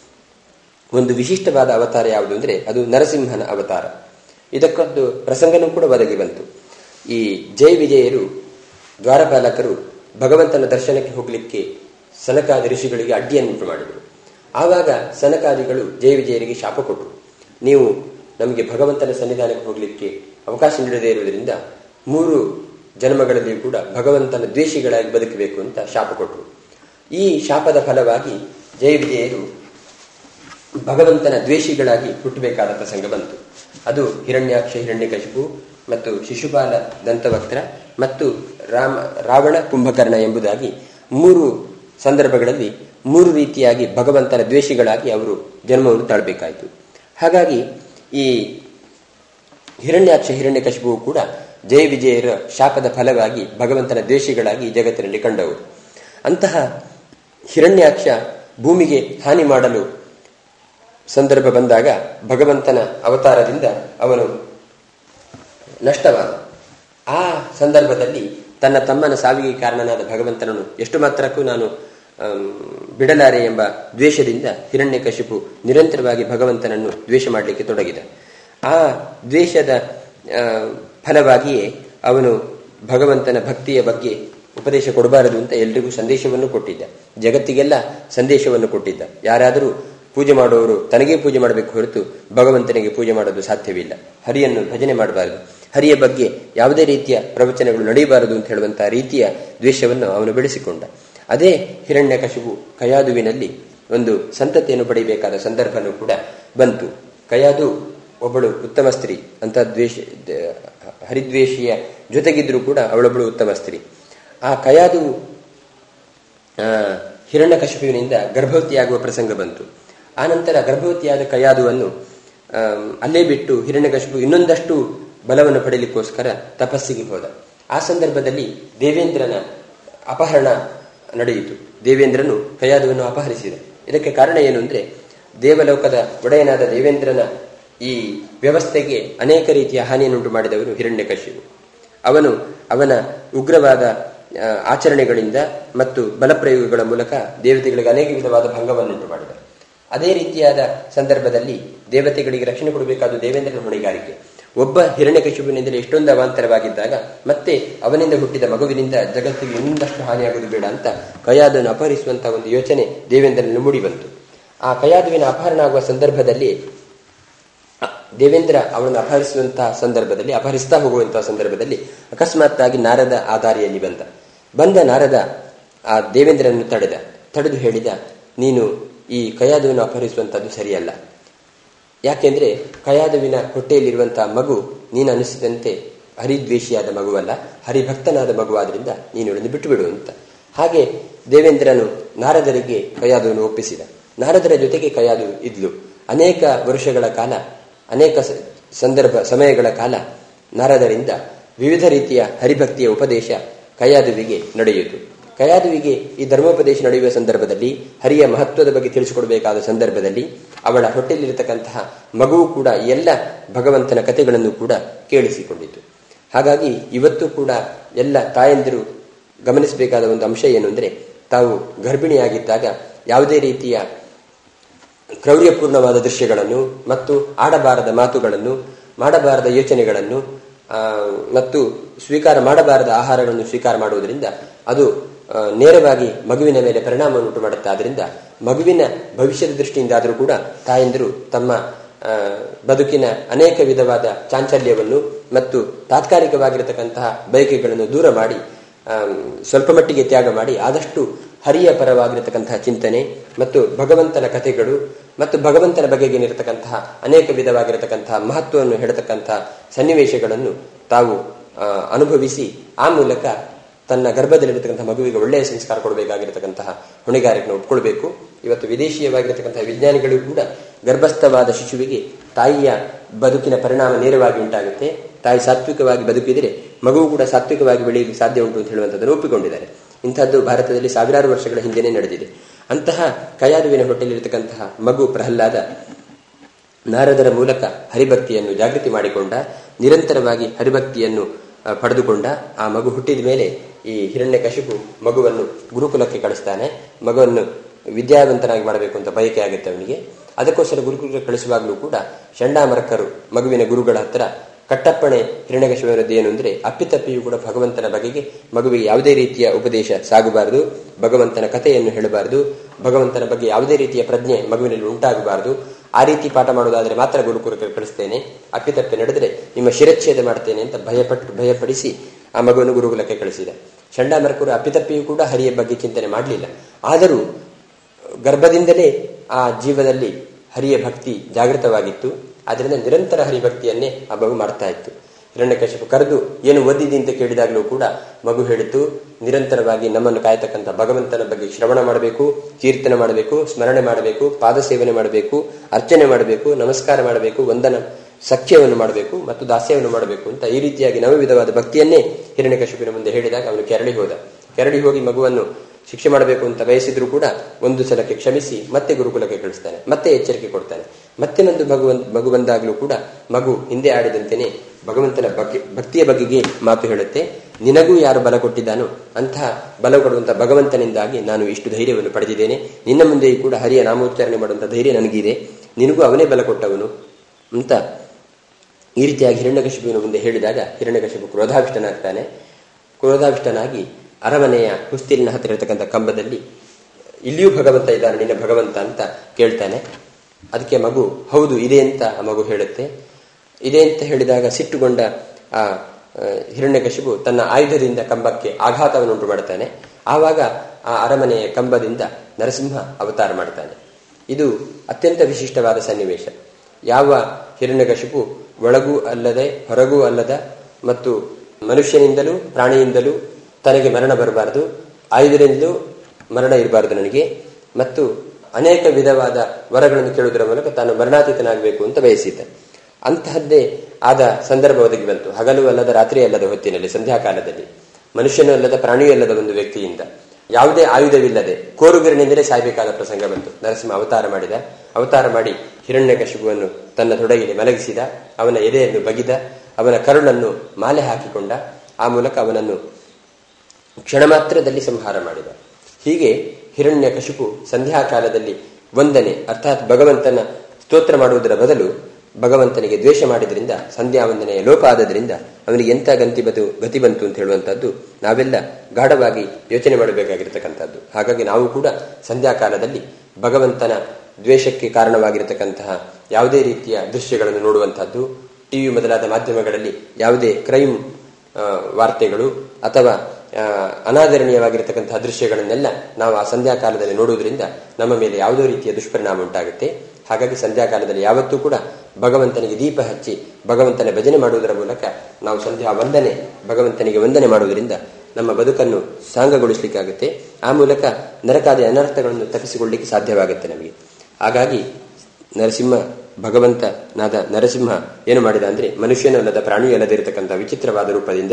ಒಂದು ವಿಶಿಷ್ಟವಾದ ಅವತಾರ ಯಾವುದು ಅಂದ್ರೆ ಅದು ನರಸಿಂಹನ ಅವತಾರ. ಇದಕ್ಕೊಂದು ಪ್ರಸಂಗನೂ ಕೂಡ ಒದಗಿ ಬಂತು. ಈ ಜಯ ವಿಜಯರು ದ್ವಾರಪಾಲಕರು ಭಗವಂತನ ದರ್ಶನಕ್ಕೆ ಹೋಗಲಿಕ್ಕೆ ಸನಕಾದಿ ಋಷಿಗಳಿಗೆ ಅಡ್ಡಿಯನ್ನುಂಟು ಮಾಡಿದರು. ಆವಾಗ ಸನಕಾದಿಗಳು ಜಯ ವಿಜಯರಿಗೆ ಶಾಪ ಕೊಟ್ಟರು. ನೀವು ನಮಗೆ ಭಗವಂತನ ಸನ್ನಿಧಾನಕ್ಕೆ ಹೋಗಲಿಕ್ಕೆ ಅವಕಾಶ ನೀಡದೇ ಇರುವುದರಿಂದ 3 ಜನ್ಮಗಳಲ್ಲಿ ಕೂಡ ಭಗವಂತನ ದ್ವೇಷಿಗಳಾಗಿ ಬದುಕಬೇಕು ಅಂತ ಶಾಪ ಕೊಟ್ಟರು. ಈ ಶಾಪದ ಫಲವಾಗಿ ಜಯ ವಿಜಯರು ಭಗವಂತನ ದ್ವೇಷಿಗಳಾಗಿ ಹುಟ್ಟಬೇಕಾದ ಪ್ರಸಂಗ ಬಂತು. ಅದು ಹಿರಣ್ಯಾಕ್ಷ, ಹಿರಣ್ಯಕಶಿಪು ಮತ್ತು ಶಿಶುಪಾಲ ದಂತವಕ್ತ್ರ ಮತ್ತು ರಾವಣ ಕುಂಭಕರ್ಣ ಎಂಬುದಾಗಿ 3 ಸಂದರ್ಭಗಳಲ್ಲಿ 3 ರೀತಿಯಾಗಿ ಭಗವಂತನ ದ್ವೇಷಿಗಳಾಗಿ ಅವರು ಜನ್ಮವನ್ನು ತಾಳಬೇಕಾಯಿತು. ಹಾಗಾಗಿ ಈ ಹಿರಣ್ಯಾಕ್ಷ, ಹಿರಣ್ಯಕಶಿಪು ಕೂಡ ಜಯ ವಿಜಯರ ಶಾಪದ ಫಲವಾಗಿ ಭಗವಂತನ ದ್ವೇಷಿಗಳಾಗಿ ಜಗತ್ತಿನಲ್ಲಿ ಕಂಡವರು. ಅಂತಹ ಹಿರಣ್ಯಾಕ್ಷ ಭೂಮಿಗೆ ಹಾನಿ ಮಾಡಲು ಸಂದರ್ಭ ಬಂದಾಗ ಭಗವಂತನ ಅವತಾರದಿಂದ ಅವನು ನಷ್ಟವಾದ. ಆ ಸಂದರ್ಭದಲ್ಲಿ ತನ್ನ ತಮ್ಮನ ಸಾವಿಗೆ ಕಾರಣನಾದ ಭಗವಂತನನ್ನು ಎಷ್ಟು ಮಾತ್ರಕ್ಕೂ ನಾನು ಬಿಡಲಾರೆ ಎಂಬ ದ್ವೇಷದಿಂದ ಹಿರಣ್ಯಕಶಿಪು ನಿರಂತರವಾಗಿ ಭಗವಂತನನ್ನು ದ್ವೇಷ ಮಾಡಲಿಕ್ಕೆ ತೊಡಗಿದ. ಆ ದ್ವೇಷದ ಫಲವಾಗಿಯೇ ಅವನು ಭಗವಂತನ ಭಕ್ತಿಯ ಬಗ್ಗೆ ಉಪದೇಶ ಕೊಡಬಾರದು ಅಂತ ಎಲ್ರಿಗೂ ಸಂದೇಶವನ್ನು ಕೊಟ್ಟಿದ್ದ. ಜಗತ್ತಿಗೆಲ್ಲ ಸಂದೇಶವನ್ನು ಕೊಟ್ಟಿದ್ದ. ಯಾರಾದರೂ ಪೂಜೆ ಮಾಡುವವರು ತನಗೇ ಪೂಜೆ ಮಾಡಬೇಕು ಹೊರತು ಭಗವಂತನಿಗೆ ಪೂಜೆ ಮಾಡೋದು ಸಾಧ್ಯವಿಲ್ಲ. ಹರಿಯನ್ನು ಭಜನೆ ಮಾಡಬಾರದು, ಹರಿಯ ಬಗ್ಗೆ ಯಾವುದೇ ರೀತಿಯ ಪ್ರವಚನಗಳು ನಡೆಯಬಾರದು ಅಂತ ಹೇಳುವಂತಹ ರೀತಿಯ ದ್ವೇಷವನ್ನು ಅವನು ಬೆಳೆಸಿಕೊಂಡ. ಅದೇ ಹಿರಣ್ಯಕಶಿಪು ಕಯಾದುವಿನಲ್ಲಿ ಒಂದು ಸಂತತಿಯನ್ನು ಪಡೆಯಬೇಕಾದ ಸಂದರ್ಭನೂ ಕೂಡ ಬಂತು. ಕಯಾದು ಒಬ್ಬಳು ಉತ್ತಮ ಸ್ತ್ರೀ ಅಂತ ಹರಿದ್ವೇಷಿಯ ಜೊತೆಗಿದ್ರೂ ಕೂಡ ಅವಳೊಬ್ಬಳು ಉತ್ತಮ ಸ್ತ್ರೀ. ಆ ಕಯಾದು ಹಿರಣ್ಯಕಶಿಪುವಿನಿಂದ ಗರ್ಭವತಿಯಾಗುವ ಪ್ರಸಂಗ ಬಂತು. ಆನಂತರ ಗರ್ಭವತಿಯಾದ ಕಯಾದುವನ್ನು ಅಲ್ಲೇ ಬಿಟ್ಟು ಹಿರಣ್ಯಕಶಿಪು ಇನ್ನೊಂದಷ್ಟು ಬಲವನ್ನು ಪಡೆಯಲಿಕ್ಕೋಸ್ಕರ ತಪಸ್ಸಿಗೆ ಹೋದ. ಆ ಸಂದರ್ಭದಲ್ಲಿ ದೇವೇಂದ್ರನ ಅಪಹರಣ ನಡೆಯಿತು. ದೇವೇಂದ್ರನು ಕಯಾದುವನ್ನು ಅಪಹರಿಸಿದ. ಇದಕ್ಕೆ ಕಾರಣ ಏನು ಅಂದ್ರೆ, ದೇವಲೋಕದ ಒಡೆಯನಾದ ದೇವೇಂದ್ರನ ಈ ವ್ಯವಸ್ಥೆಗೆ ಅನೇಕ ರೀತಿಯ ಹಾನಿಯನ್ನುಂಟು ಮಾಡಿದವರು ಹಿರಣ್ಯಕಶಿಪು. ಅವನ ಉಗ್ರವಾದ ಆಚರಣೆಗಳಿಂದ ಮತ್ತು ಬಲಪ್ರಯೋಗಗಳ ಮೂಲಕ ದೇವತೆಗಳಿಗೆ ಅನೇಕ ವಿಧವಾದ ಭಂಗವನ್ನುಂಟು ಮಾಡಿದ. ಅದೇ ರೀತಿಯಾದ ಸಂದರ್ಭದಲ್ಲಿ ದೇವತೆಗಳಿಗೆ ರಕ್ಷಣೆ ಕೊಡಬೇಕಾದ ದೇವೇಂದ್ರನ ಹೊಣೆಗಾರಿಕೆ. ಒಬ್ಬ ಹಿರಣ್ಯಕಶಿಪುವಿನಿಂದಲೇ ಎಷ್ಟೊಂದು ಅವಾಂತರವಾಗಿದ್ದಾಗ ಮತ್ತೆ ಅವನಿಂದ ಹುಟ್ಟಿದ ಮಗುವಿನಿಂದ ಜಗತ್ತಿಗೆ ಇನ್ನೊಂದಷ್ಟು ಹಾನಿಯಾಗುವುದು ಬೇಡ ಅಂತ ಕಯಾದುವನ್ನು ಅಪಹರಿಸುವಂತಹ ಒಂದು ಯೋಚನೆ ದೇವೇಂದ್ರನಲ್ಲಿ ಮೂಡಿ ಬಂತು. ಆ ಕಯಾದುವಿನ ಅಪಹರಣ ಆಗುವ ಸಂದರ್ಭದಲ್ಲಿ ದೇವೇಂದ್ರ ಅವನನ್ನು ಅಪಹರಿಸ್ತಾ ಹೋಗುವಂತಹ ಸಂದರ್ಭದಲ್ಲಿ ಅಕಸ್ಮಾತ್ತಾಗಿ ನಾರದ ಆ ದಾರಿಯಲ್ಲಿ ಬಂದ ನಾರದ ಆ ದೇವೇಂದ್ರನನ್ನು ತಡೆದು ಹೇಳಿದ, ನೀನು ಈ ಕಯಾದುವನ್ನು ಅಪಹರಿಸುವಂತಹದ್ದು ಸರಿಯಲ್ಲ. ಯಾಕೆಂದ್ರೆ ಕಯಾದುವಿನ ಹೊಟ್ಟೆಯಲ್ಲಿರುವಂತಹ ಮಗು ನೀನು ಅನಿಸಿದಂತೆ ಹರಿದ್ವೇಷಿಯಾದ ಮಗುವಲ್ಲ, ಹರಿಭಕ್ತನಾದ ಮಗುವಾದ್ರಿಂದ ನೀನು ಇವಳನ್ನು ಬಿಟ್ಟು ಬಿಡು ಅಂತ. ಹಾಗೆ ದೇವೇಂದ್ರನು ನಾರದರಿಗೆ ಕಯಾದುವನ್ನು ಒಪ್ಪಿಸಿದ. ನಾರದರ ಜೊತೆಗೆ ಕಯಾದು ಇದ್ಲು. ಅನೇಕ ವರ್ಷಗಳ ಕಾಲ, ಅನೇಕ ಸಮಯಗಳ ಕಾಲ ನಾರದರಿಂದ ವಿವಿಧ ರೀತಿಯ ಹರಿಭಕ್ತಿಯ ಉಪದೇಶ ಕಯಾದುವಿಗೆ ನಡೆಯಿತು. ಕಯಾದುವಿಗೆ ಈ ಧರ್ಮೋಪದೇಶ ನಡೆಯುವ ಸಂದರ್ಭದಲ್ಲಿ, ಹರಿಯ ಮಹತ್ವದ ಬಗ್ಗೆ ತಿಳಿಸಿಕೊಡಬೇಕಾದ ಸಂದರ್ಭದಲ್ಲಿ ಅವಳ ಹೊಟ್ಟೆಯಲ್ಲಿರತಕ್ಕಂತಹ ಮಗುವು ಕೂಡ ಎಲ್ಲ ಭಗವಂತನ ಕಥೆಗಳನ್ನು ಕೂಡ ಕೇಳಿಸಿಕೊಂಡಿತು. ಹಾಗಾಗಿ ಇವತ್ತು ಕೂಡ ಎಲ್ಲ ತಾಯಂದಿರು ಗಮನಿಸಬೇಕಾದ ಒಂದು ಅಂಶ ಏನು ಅಂದ್ರೆ, ತಾವು ಗರ್ಭಿಣಿಯಾಗಿದ್ದಾಗ ಯಾವುದೇ ರೀತಿಯ ಕ್ರೌರ್ಯಪೂರ್ಣವಾದ ದೃಶ್ಯಗಳನ್ನು ಮತ್ತು ಆಡಬಾರದ ಮಾತುಗಳನ್ನು, ಮಾಡಬಾರದ ಯೋಚನೆಗಳನ್ನು ಮತ್ತು ಸ್ವೀಕಾರ ಮಾಡಬಾರದ ಆಹಾರಗಳನ್ನು ಸ್ವೀಕಾರ ಮಾಡುವುದರಿಂದ ಅದು ನೇರವಾಗಿ ಮಗುವಿನ ಮೇಲೆ ಪರಿಣಾಮವನ್ನು ಉಂಟು ಮಾಡುತ್ತೆ. ಆದ್ದರಿಂದ ಮಗುವಿನ ಭವಿಷ್ಯದ ದೃಷ್ಟಿಯಿಂದ ಆದರೂ ಕೂಡ ತಾಯಂದಿರು ತಮ್ಮ ಬದುಕಿನ ಅನೇಕ ವಿಧವಾದ ಚಾಂಚಲ್ಯವನ್ನು ಮತ್ತು ತಾತ್ಕಾಲಿಕವಾಗಿರತಕ್ಕಂತಹ ಬಯಕೆಗಳನ್ನು ದೂರ ಮಾಡಿ ಸ್ವಲ್ಪ ಮಟ್ಟಿಗೆ ತ್ಯಾಗ ಮಾಡಿ ಆದಷ್ಟು ಹರಿಯ ಪರವಾಗಿರತಕ್ಕಂತಹ ಚಿಂತನೆ ಮತ್ತು ಭಗವಂತನ ಕಥೆಗಳು ಮತ್ತು ಭಗವಂತನ ಬಗೆಗೇನಿರತಕ್ಕಂತಹ ಅನೇಕ ವಿಧವಾಗಿರತಕ್ಕಂತಹ ಮಹತ್ವವನ್ನು ಹೇಳತಕ್ಕಂತಹ ಸನ್ನಿವೇಶಗಳನ್ನು ತಾವು ಅನುಭವಿಸಿ ಆ ಮೂಲಕ ತನ್ನ ಗರ್ಭದಲ್ಲಿರತಕ್ಕಂತಹ ಮಗುವಿಗೆ ಒಳ್ಳೆಯ ಸಂಸ್ಕಾರ ಕೊಡಬೇಕಾಗಿರತಕ್ಕಂತಹ ಹೊಣೆಗಾರಿಕೆಯನ್ನು ಒಪ್ಕೊಳ್ಬೇಕು. ಇವತ್ತು ವಿದೇಶೀಯವಾಗಿರತಕ್ಕಂತಹ ವಿಜ್ಞಾನಿಗಳು ಕೂಡ ಗರ್ಭಸ್ಥವಾದ ಶಿಶುವಿಗೆ ತಾಯಿಯ ಬದುಕಿನ ಪರಿಣಾಮ ನೇರವಾಗಿ ಉಂಟಾಗುತ್ತೆ. ತಾಯಿ ಸಾತ್ವಿಕವಾಗಿ ಬದುಕಿದರೆ ಮಗುವು ಕೂಡ ಸಾತ್ವಿಕವಾಗಿ ಬೆಳೆಯಲಿಕ್ಕೆ ಸಾಧ್ಯ ಉಂಟು ಅಂತ ಹೇಳುವಂಥದ್ದನ್ನು ಒಪ್ಪಿಕೊಂಡಿದ್ದಾರೆ. ಇಂಥದ್ದು ಭಾರತದಲ್ಲಿ ಸಾವಿರಾರು ವರ್ಷಗಳ ಹಿಂದೆನೇ ನಡೆದಿದೆ. ಅಂತಹ ಕಯಾದುವಿನ ಹೊಟ್ಟೆಯಲ್ಲಿರತಕ್ಕಂತಹ ಮಗು ಪ್ರಹ್ಲಾದ ನಾರದರ ಮೂಲಕ ಹರಿಭಕ್ತಿಯನ್ನು ಜಾಗೃತಿ ಮಾಡಿಕೊಂಡ, ನಿರಂತರವಾಗಿ ಹರಿಭಕ್ತಿಯನ್ನು ಪಡೆದುಕೊಂಡ. ಆ ಮಗು ಹುಟ್ಟಿದ ಮೇಲೆ ಈ ಹಿರಣ್ಯಕಶಿಪು ಮಗುವನ್ನು ಗುರುಕುಲಕ್ಕೆ ಕಳಿಸ್ತಾನೆ. ಮಗುವನ್ನು ವಿದ್ಯಾವಂತನಾಗಿ ಮಾಡಬೇಕು ಅಂತ ಬಯಕೆ ಆಗುತ್ತೆ ಅವನಿಗೆ. ಅದಕ್ಕೋಸ್ಕರ ಗುರುಕುಲಕ್ಕೆ ಕಳಿಸುವಾಗಲೂ ಕೂಡ ಚಂಡಾಮರ್ಕರು ಮಗುವಿನ ಗುರುಗಳ ಹತ್ರ ಕಟ್ಟಪ್ಪಣೆ ಹಿರಣ್ಯಕಶಿಪನದ್ದು ಏನು ಅಂದ್ರೆ ಅಪ್ಪಿತಪ್ಪಿಯೂ ಕೂಡ ಭಗವಂತನ ಬಗೆಗೆ ಮಗುವಿಗೆ ಯಾವುದೇ ರೀತಿಯ ಉಪದೇಶ ಸಾಗಬಾರದು, ಭಗವಂತನ ಕಥೆಯನ್ನು ಹೇಳಬಾರದು, ಭಗವಂತನ ಬಗ್ಗೆ ಯಾವುದೇ ರೀತಿಯ ಪ್ರಜ್ಞೆ ಮಗುವಿನಲ್ಲಿ ಉಂಟಾಗಬಾರದು. ಆ ರೀತಿ ಪಾಠ ಮಾಡೋದಾದ್ರೆ ಮಾತ್ರ ಗುರುಕುಲಕ್ಕೆ ಕಳಿಸ್ತೇನೆ, ಅಪ್ಪಿತಪ್ಪಿ ನಡೆದರೆ ನಿಮ್ಮ ಶಿರಚ್ಛೇದ ಮಾಡ್ತೇನೆ ಅಂತ ಭಯಪಡಿಸಿ ಆ ಮಗುವನ್ನು ಗುರುಕುಲಕ್ಕೆ ಕಳಿಸಿದ. ಚಂಡಾಮರ್ಕರು ಅಪ್ಪಿತಪ್ಪಿಯೂ ಕೂಡ ಹರಿಯ ಬಗ್ಗೆ ಚಿಂತನೆ ಮಾಡಲಿಲ್ಲ. ಆದರೂ ಗರ್ಭದಿಂದಲೇ ಆ ಜೀವದಲ್ಲಿ ಹರಿಯ ಭಕ್ತಿ ಜಾಗೃತವಾಗಿತ್ತು. ಆದ್ದರಿಂದ ನಿರಂತರ ಹರಿಭಕ್ತಿಯನ್ನೇ ಆ ಮಗು ಮಾಡ್ತಾ ಇತ್ತು. ಹಿರಣ್ಯಕಶಿಪು ಕರೆದು ಏನು ಓದಿದಿ ಅಂತ ಕೇಳಿದಾಗಲೂ ಕೂಡ ಮಗು ಹೇಳಿತು, ನಿರಂತರವಾಗಿ ನಮ್ಮನ್ನು ಕಾಯ್ತಕ್ಕಂಥ ಭಗವಂತನ ಬಗ್ಗೆ ಶ್ರವಣ ಮಾಡಬೇಕು, ಕೀರ್ತನೆ ಮಾಡಬೇಕು, ಸ್ಮರಣೆ ಮಾಡಬೇಕು, ಪಾದ ಸೇವನೆ ಮಾಡಬೇಕು, ಅರ್ಚನೆ ಮಾಡಬೇಕು, ನಮಸ್ಕಾರ ಮಾಡಬೇಕು, ವಂದನ ಸಖ್ಯವನ್ನು ಮಾಡಬೇಕು ಮತ್ತು ದಾಸ್ಯವನ್ನು ಮಾಡಬೇಕು ಅಂತ ಈ ರೀತಿಯಾಗಿ ನವವಿಧವಾದ ಭಕ್ತಿಯನ್ನೇ ಹಿರಣ್ಯಕಶಿಪಿನ ಮುಂದೆ ಹೇಳಿದಾಗ ಅವನು ಕೆರಳಿ ಹೋಗಿ ಮಗುವನ್ನು ಶಿಕ್ಷೆ ಮಾಡಬೇಕು ಅಂತ ಬಯಸಿದ್ರು ಕೂಡ ಒಂದು ಸಲಕ್ಕೆ ಕ್ಷಮಿಸಿ ಮತ್ತೆ ಗುರುಕುಲಕ್ಕೆ ಕಳಿಸ್ತಾನೆ, ಮತ್ತೆ ಎಚ್ಚರಿಕೆ ಕೊಡ್ತಾನೆ. ಮತ್ತೊಂದು ಮಗು ಬಂದಾಗಲೂ ಕೂಡ ಮಗು ಹಿಂದೆ ಆಡಿದಂತೆಯೇ ಭಗವಂತನ ಭಕ್ತಿಯ ಬಗೆಗೆ ಮಾತು ಹೇಳುತ್ತೆ. ನಿನಗೂ ಯಾರು ಬಲ ಕೊಟ್ಟಿದ್ದಾನೋ ಅಂತಹ ಬಲ ಕೊಡುವಂತಹ ಭಗವಂತನಿಂದಾಗಿ ನಾನು ಇಷ್ಟು ಧೈರ್ಯವನ್ನು ಪಡೆದಿದ್ದೇನೆ. ನಿನ್ನ ಮುಂದೆಯೂ ಕೂಡ ಹರಿಯ ನಾಮೋಚ್ಚಾರಣೆ ಮಾಡುವಂತಹ ಧೈರ್ಯ ನನಗಿದೆ, ನಿನಗೂ ಅವನೇ ಬಲ ಕೊಟ್ಟವನು ಅಂತ ಈ ರೀತಿಯಾಗಿ ಹಿರಣ್ಯಕಶಿಪುವಿನ ಮುಂದೆ ಹೇಳಿದಾಗ ಹಿರಣ್ಯಕಶಿಪು ಕ್ರೋಧಾವಿಷ್ಟನಾಗಿ ಅರಮನೆಯ ಹುಸ್ತಿಲಿನ ಹತ್ತಿರ ಇರತಕ್ಕಂಥ ಕಂಬದಲ್ಲಿ ಇಲ್ಲಿಯೂ ಭಗವಂತ ಇದ್ದಾನೆ, ನಿನ್ನ ಭಗವಂತ ಅಂತ ಕೇಳ್ತಾನೆ. ಅದಕ್ಕೆ ಮಗು ಹೌದು ಇದೆ ಅಂತ ಆ ಮಗು ಹೇಳುತ್ತೆ. ಇದೆ ಅಂತ ಹೇಳಿದಾಗ ಸಿಟ್ಟುಗೊಂಡ ಆ ಹಿರಣ್ಯಕಶಿಪು ತನ್ನ ಆಯುಧದಿಂದ ಕಂಬಕ್ಕೆ ಆಘಾತವನ್ನು ಉಂಟು ಮಾಡ್ತಾನೆ. ಆವಾಗ ಆ ಅರಮನೆಯ ಕಂಬದಿಂದ ನರಸಿಂಹ ಅವತಾರ ಮಾಡ್ತಾನೆ. ಇದು ಅತ್ಯಂತ ವಿಶಿಷ್ಟವಾದ ಸನ್ನಿವೇಶ. ಯಾವ ಹಿರಣ್ಯಕಶಿಪು ಒಳಗೂ ಅಲ್ಲದೆ ಹೊರಗೂ ಅಲ್ಲದ ಮತ್ತು ಮನುಷ್ಯನಿಂದಲೂ ಪ್ರಾಣಿಯಿಂದಲೂ ತನಗೆ ಮರಣ ಬರಬಾರದು, ಆಯುಧದಿಂದಲೂ ಮರಣ ಇರಬಾರದು ನನಗೆ, ಮತ್ತು ಅನೇಕ ವಿಧವಾದ ವರಗಳನ್ನು ಕೇಳುವುದರ ಮೂಲಕ ತಾನು ಮರಣಾತೀತನಾಗಬೇಕು ಅಂತ ಬಯಸಿದ್ದ. ಅಂತಹದ್ದೇ ಆದ ಸಂದರ್ಭ ಒದಗಿ ಬಂತು. ಹಗಲು ಅಲ್ಲದ ರಾತ್ರಿ ಅಲ್ಲದ ಹೊತ್ತಿನಲ್ಲಿ, ಸಂಧ್ಯಾಕಾಲದಲ್ಲಿ ಮನುಷ್ಯನೂ ಅಲ್ಲದ ಪ್ರಾಣಿಯೂ ಅಲ್ಲದ ಒಂದು ವ್ಯಕ್ತಿಯಿಂದ ಯಾವುದೇ ಆಯುಧವಿಲ್ಲದೆ ಕೋರುಗಿರನೆಂದರೆ ಸಾಯಬೇಕಾದ ಪ್ರಸಂಗ ಬಂತು. ನರಸಿಂಹ ಅವತಾರ ಮಾಡಿ ಹಿರಣ್ಯಕಶಿಪುವನ್ನು ತನ್ನ ತೊಡಗಿಗೆ ಮಲಗಿಸಿದ, ಅವನ ಎದೆಯನ್ನು ಬಗಿದ, ಅವನ ಕರುಳನ್ನು ಮಾಲೆ ಹಾಕಿಕೊಂಡ, ಆ ಮೂಲಕ ಅವನನ್ನು ಕ್ಷಣ ಮಾತ್ರದಲ್ಲಿ ಸಂಹಾರ ಮಾಡಿದ. ಹೀಗೆ ಹಿರಣ್ಯಕಶಿಪು ಸಂಧ್ಯಾಕಾಲದಲ್ಲಿ ವಂದನೆ ಅರ್ಥಾತ್ ಭಗವಂತನ ಸ್ತೋತ್ರ ಮಾಡುವುದರ ಬದಲು ಭಗವಂತನಿಗೆ ದ್ವೇಷ ಮಾಡಿದ್ರಿಂದ, ಸಂಧ್ಯಾ ವಂದನೆಯ ಲೋಪ ಆದದ್ರಿಂದ ಅವನಿಗೆ ಎಂಥ ಗತಿ ಬಂತು ಅಂತ ಹೇಳುವಂತಹದ್ದು ನಾವೆಲ್ಲ ಗಾಢವಾಗಿ ಯೋಚನೆ ಮಾಡಬೇಕಾಗಿರತಕ್ಕಂಥದ್ದು. ಹಾಗಾಗಿ ನಾವು ಕೂಡ ಸಂಧ್ಯಾಕಾಲದಲ್ಲಿ ಭಗವಂತನ ದ್ವೇಷಕ್ಕೆ ಕಾರಣವಾಗಿರತಕ್ಕಂತಹ ಯಾವುದೇ ರೀತಿಯ ದೃಶ್ಯಗಳನ್ನು ನೋಡುವಂತಹದ್ದು, ಟಿವಿ ಮೊದಲಾದ ಮಾಧ್ಯಮಗಳಲ್ಲಿ ಯಾವುದೇ ಕ್ರೈಮ್ ವಾರ್ತೆಗಳು ಅಥವಾ ಅನಾದರಣೀಯವಾಗಿರತಕ್ಕಂತಹ ದೃಶ್ಯಗಳನ್ನೆಲ್ಲ ನಾವು ಆ ಸಂಧ್ಯಾಕಾಲದಲ್ಲಿ ನೋಡುವುದರಿಂದ ನಮ್ಮ ಮೇಲೆ ಯಾವುದೋ ರೀತಿಯ ದುಷ್ಪರಿಣಾಮ ಉಂಟಾಗುತ್ತೆ. ಹಾಗಾಗಿ ಸಂಧ್ಯಾಕಾಲದಲ್ಲಿ ಯಾವತ್ತೂ ಕೂಡ ಭಗವಂತನಿಗೆ ದೀಪ ಹಚ್ಚಿ ಭಗವಂತನ ಭಜನೆ ಮಾಡುವುದರ ಮೂಲಕ ನಾವು ಭಗವಂತನಿಗೆ ವಂದನೆ ಮಾಡುವುದರಿಂದ ನಮ್ಮ ಬದುಕನ್ನು ಸಾಂಗಗೊಳಿಸಲಿಕ್ಕಾಗುತ್ತೆ. ಆ ಮೂಲಕ ನರಕಾದಿ ಅನರ್ಥಗಳನ್ನು ತಪ್ಪಿಸಿಕೊಳ್ಳಲಿಕ್ಕೆ ಸಾಧ್ಯವಾಗುತ್ತೆ ನಮಗೆ. ಹಾಗಾಗಿ ಭಗವಂತನಾದ ನರಸಿಂಹ ಏನು ಮಾಡಿದ ಅಂದ್ರೆ ಮನುಷ್ಯನೂ ಅಲ್ಲದ ಪ್ರಾಣಿಯೂ ಅಲ್ಲದಿರತಕ್ಕಂಥ ವಿಚಿತ್ರವಾದ ರೂಪದಿಂದ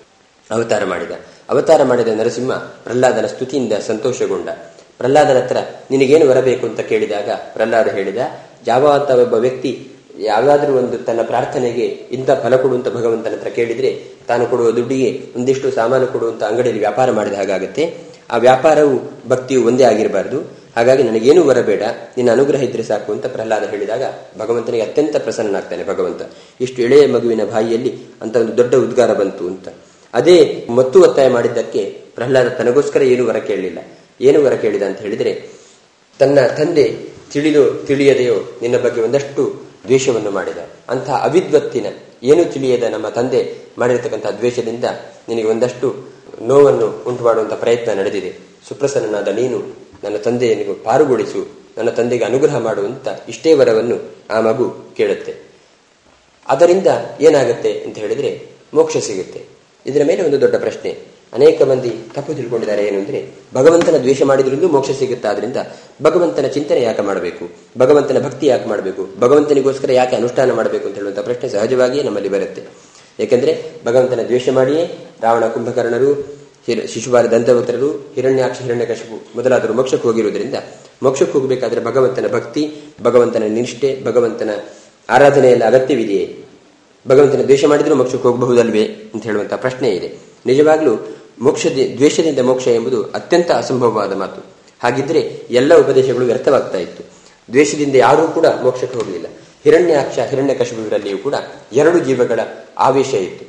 ಅವತಾರ ಮಾಡಿದ ನರಸಿಂಹ ಪ್ರಹ್ಲಾದನ ಸ್ತುತಿಯಿಂದ ಸಂತೋಷಗೊಂಡ. ಪ್ರಹ್ಲಾದನ ಹತ್ರ ನಿನಗೇನು ಬರಬೇಕು ಅಂತ ಕೇಳಿದಾಗ ಪ್ರಹ್ಲಾದ ಹೇಳಿದ, ಯಾವಂತ ಒಬ್ಬ ವ್ಯಕ್ತಿ ಯಾವ್ದಾದ್ರೂ ಒಂದು ತನ್ನ ಪ್ರಾರ್ಥನೆಗೆ ಇಂಥ ಫಲ ಕೊಡುವಂತ ಭಗವಂತನ ಹತ್ರ ಕೇಳಿದ್ರೆ ತಾನು ಕೊಡುವ ದುಡ್ಡಿಗೆ ಒಂದಿಷ್ಟು ಸಾಮಾನು ಕೊಡುವಂತ ಅಂಗಡಿಯಲ್ಲಿ ವ್ಯಾಪಾರ ಮಾಡಿದ ಹಾಗಾಗುತ್ತೆ. ಆ ವ್ಯಾಪಾರವು ಭಕ್ತಿಯು ಒಂದೇ ಆಗಿರಬಾರದು. ಹಾಗಾಗಿ ನನಗೇನು ಬರಬೇಡ, ನಿನ್ನ ಅನುಗ್ರಹ ಇದ್ರೆ ಸಾಕು ಅಂತ ಪ್ರಹ್ಲಾದ ಹೇಳಿದಾಗ ಭಗವಂತನಿಗೆ ಅತ್ಯಂತ ಪ್ರಸನ್ನನಾಗ್ತಾನೆ ಭಗವಂತ. ಇಷ್ಟು ಎಳೆಯ ಮಗುವಿನ ಬಾಯಿಯಲ್ಲಿ ಅಂತ ಒಂದು ದೊಡ್ಡ ಉದ್ಗಾರ ಬಂತು ಅಂತ. ಅದೇ ಮತ್ತು ಒತ್ತಾಯ ಮಾಡಿದ್ದಕ್ಕೆ ಪ್ರಹ್ಲಾದ ತನಗೋಸ್ಕರ ಏನು ವರ ಕೇಳಿದ ಅಂತ ಹೇಳಿದ್ರೆ, ತನ್ನ ತಂದೆ ತಿಳಿಯದೆಯೋ ನಿನ್ನ ಬಗ್ಗೆ ಒಂದಷ್ಟು ದ್ವೇಷವನ್ನು ಮಾಡಿದ. ಅಂತಹ ಅವಿದ್ವತ್ತಿನ ಏನು ತಿಳಿಯದ ನಮ್ಮ ತಂದೆ ಮಾಡಿರತಕ್ಕಂತಹ ದ್ವೇಷದಿಂದ ನಿನಗೆ ಒಂದಷ್ಟು ನೋವನ್ನು ಉಂಟು ಮಾಡುವಂತಹ ಪ್ರಯತ್ನ ನಡೆದಿದೆ. ಸುಪ್ರಸನ್ನನಾದ ನೀನು ನನ್ನ ತಂದೆಯನ್ನು ಪಾರುಗೊಳಿಸು, ನನ್ನ ತಂದೆಗೆ ಅನುಗ್ರಹ ಮಾಡುವಂತ ಇಷ್ಟೇ ವರವನ್ನು ಆ ಮಗು ಕೇಳುತ್ತೆ. ಅದರಿಂದ ಏನಾಗುತ್ತೆ ಅಂತ ಹೇಳಿದ್ರೆ ಮೋಕ್ಷ ಸಿಗುತ್ತೆ. ಇದರ ಮೇಲೆ ಒಂದು ದೊಡ್ಡ ಪ್ರಶ್ನೆ ಅನೇಕ ಮಂದಿ ತಪ್ಪು ತಿಳ್ಕೊಂಡಿದ್ದಾರೆ. ಏನು ಅಂದ್ರೆ ಭಗವಂತನ ದ್ವೇಷ ಮಾಡಿದ್ರಿಂದ ಮೋಕ್ಷ ಸಿಗುತ್ತೆ, ಆದ್ರಿಂದ ಭಗವಂತನ ಚಿಂತನೆ ಯಾಕೆ ಮಾಡಬೇಕು, ಭಗವಂತನ ಭಕ್ತಿ ಯಾಕೆ ಮಾಡಬೇಕು, ಭಗವಂತನಿಗೋಸ್ಕರ ಯಾಕೆ ಅನುಷ್ಠಾನ ಮಾಡಬೇಕು ಅಂತ ಹೇಳುವಂತಹ ಪ್ರಶ್ನೆ ಸಹಜವಾಗಿಯೇ ನಮ್ಮಲ್ಲಿ ಬರುತ್ತೆ. ಯಾಕೆಂದ್ರೆ ಭಗವಂತನ ದ್ವೇಷ ಮಾಡಿಯೇ ರಾವಣ, ಕುಂಭಕರ್ಣರು, ಶಿಶುಪಾಲ, ದಂತವಕ್ರರು, ಹಿರಣ್ಯಾಕ್ಷ, ಹಿರಣ್ಯಕಶಿಪು ಮೊದಲಾದರು ಮೋಕ್ಷಕ್ಕೆ ಹೋಗಿರುವುದರಿಂದ ಮೋಕ್ಷಕ್ಕೆ ಹೋಗಬೇಕಾದ್ರೆ ಭಗವಂತನ ಭಕ್ತಿ, ಭಗವಂತನ ನಿಷ್ಠೆ, ಭಗವಂತನ ಆರಾಧನೆಯಲ್ಲಿ ಅಗತ್ಯವಿದೆಯೇ, ಭಗವಂತನ ದ್ವೇಷ ಮಾಡಿದ್ರೂ ಮೋಕ್ಷಕ್ಕೆ ಹೋಗಬಹುದಲ್ವೇ ಅಂತ ಹೇಳುವಂತಹ ಪ್ರಶ್ನೆ ಇದೆ. ನಿಜವಾಗ್ಲೂ ದ್ವೇಷದಿಂದ ಮೋಕ್ಷ ಎಂಬುದು ಅತ್ಯಂತ ಅಸಂಭವವಾದ ಮಾತು. ಹಾಗಿದ್ರೆ ಎಲ್ಲ ಉಪದೇಶಗಳು ವ್ಯರ್ಥವಾಗ್ತಾ ಇತ್ತು. ದ್ವೇಷದಿಂದ ಯಾರೂ ಕೂಡ ಮೋಕ್ಷಕ್ಕೆ ಹೋಗಲಿಲ್ಲ. ಹಿರಣ್ಯಾಕ್ಷ ಹಿರಣ್ಯಕಶಿಪುವಿನಲ್ಲಿಯೂ ಕೂಡ 2 ಜೀವಗಳ ಆವೇಶ ಇತ್ತು.